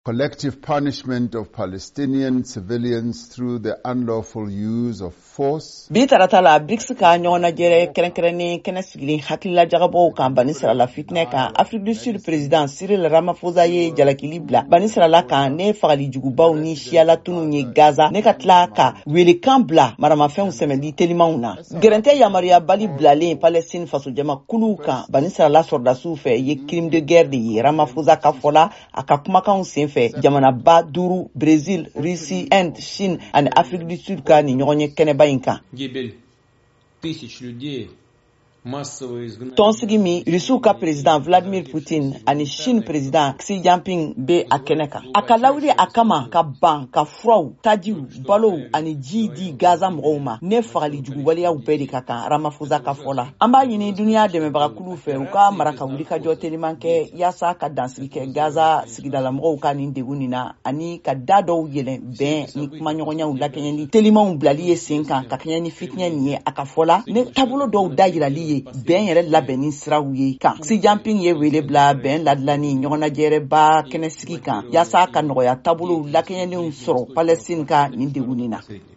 collective punishment of Palestinian civilians through the unlawful use of force. Bi tarata la BRICS ka ɲɔgɔnna jɛrɛ kɛrɛnkɛrɛnnen kɛnɛ sigilen hakilila jagabɔw kan Bani Sirala fitinɛ kan Afrique du Sud président Cyril Ramaphosa ye jalakili bila Bani Sirala kan ne fagali jugubaw ni siyala tunu ye Gaza ne ka tila ka welekan bila maramafɛnw sɛmɛdi telimanw na. Gɛrɛntɛ yamaruya bali bilalen Palestine fasojama kulu kan Bani Sirala sɔrdasiw fɛ ye crime de guerre de ye. Ramaphosa ka fɔla a ka kumakanw senfɛ jamanaba 5 Brésil, Russie, Inde, Chine ani Afrique du Sud ka ni ɲɔgɔn ye kɛnɛba in kan. Tɔnsigi min Rusiw ka président Vladimir Putin ani Chine président Xi Jinping be a kɛnɛ kan. A ka lawuli a kama ka ban ka furaw, tajiw, balow ani ji di Gaza mɔgɔw ma ne fagali jugubaliyaw bɛɛ de ka kan Ramaphosa ka fɔ la. An b'a ɲini duniya dɛmɛbagakulu fɛ u ka mara ka wuli ka jɔ teliman kɛ yaasa ka dansigi kɛ Gaza sigidala mɔgɔw ka nin degun nin na ani ka da dɔw yɛlɛn bɛn ni kuma ɲɔgɔnyaw lakɛɲɛni telimanw bilali ye sen kan ka kɛɲɛ ni fitinɛ nin ye a ka fɔ la ne taabolo dɔw da yirali ye bɛn yɛrɛ labɛnni siraw ye kan. Xi Jinping ye wele bila bɛn ladilani ɲɔgɔnnajɛrɛba kɛnɛsigi kan yaasa ka nɔgɔya taabolow lakɛɲɛnenw sɔrɔ Palestine ka nin degun nin na.